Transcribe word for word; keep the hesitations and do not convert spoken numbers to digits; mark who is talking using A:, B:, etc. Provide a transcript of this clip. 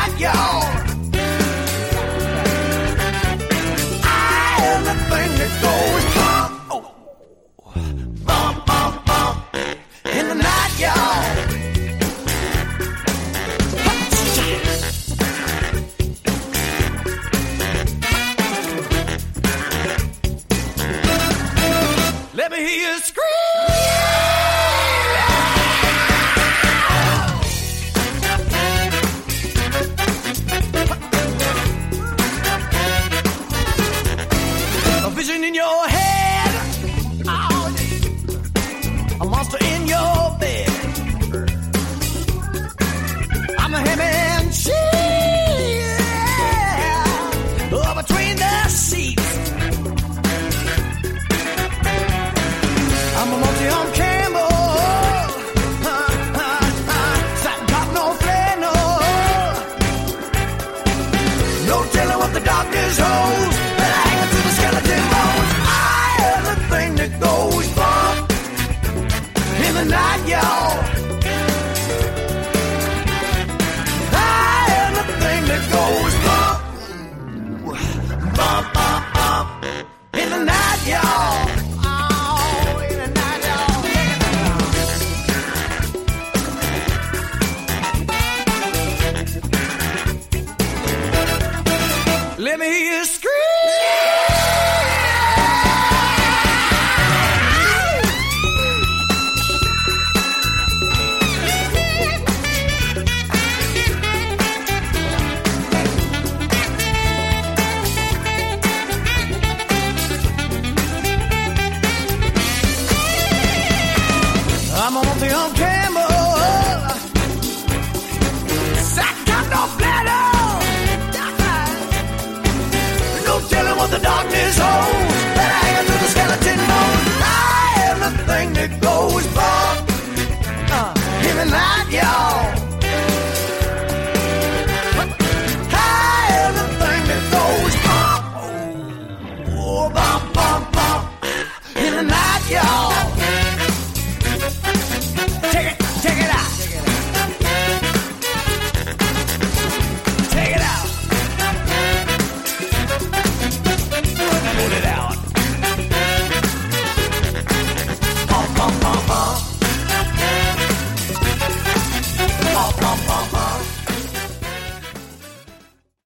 A: night, y'all. I am the thing that goes bump, oh, bump, bump, bump in the night, y'all. Let me hear you scream. A vision in your head, oh, a monster in your bed. I'm a ham and cheese, yeah, oh, between the seats. I'm a multi-arm Campbell, uh, uh, uh, satin cotton or flannel. No telling what the darkness holds, but I hang to the skeleton bones. I am the thing that goes bump in the night, y'all. I am the thing that goes bump, bump, bump, bump in the night, y'all. Let me hear you